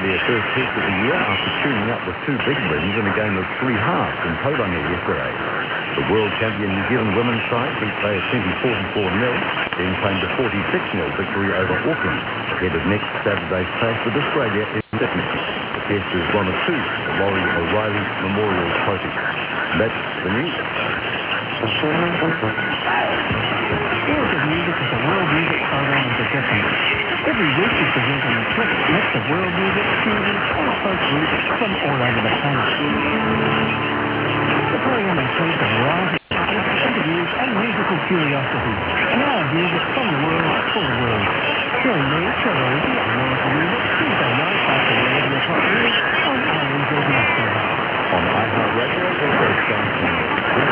their first test of the year after tuning up with two big wins in a game of three halves in Tauranga yesterday. The world champion New Zealand women's side beat Bay 44-0, then claimed a 46-0 victory over Auckland ahead of next Saturday's clash with Australia in Sydney. The test is one of two at the Laurie O'Reilly Memorial Trophy. That's the news. Field of Music is a world music program with a difference. Every week we present an eclectic mix of world music, fusion, and folk groups from all over the planet. The program includes a variety of topics, interviews, and musical curiosities, and our music from the world for the world. Join me, Trevor Ozy, on World Music, Tuesday night after 11 o'clock news on RNZ National. On iHeartRadio, also starts